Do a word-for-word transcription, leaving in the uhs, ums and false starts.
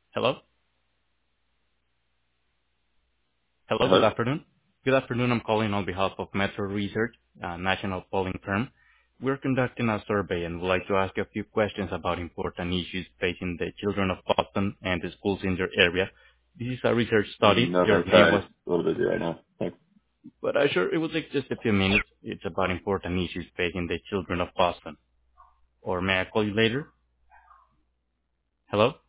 Hello? Hello, good Hello? afternoon. Good afternoon. I'm calling on behalf of Metro Research, a national polling firm. We're conducting a survey and would like to ask you a few questions about important issues facing the children of Boston and the schools in your area. This is a research study. No, Your thanks. name Sorry. was, A little busy right now. Thanks. but I'm sure it will take just a few minutes. It's about important issues facing the children of Boston. Or may I call you later? Hello?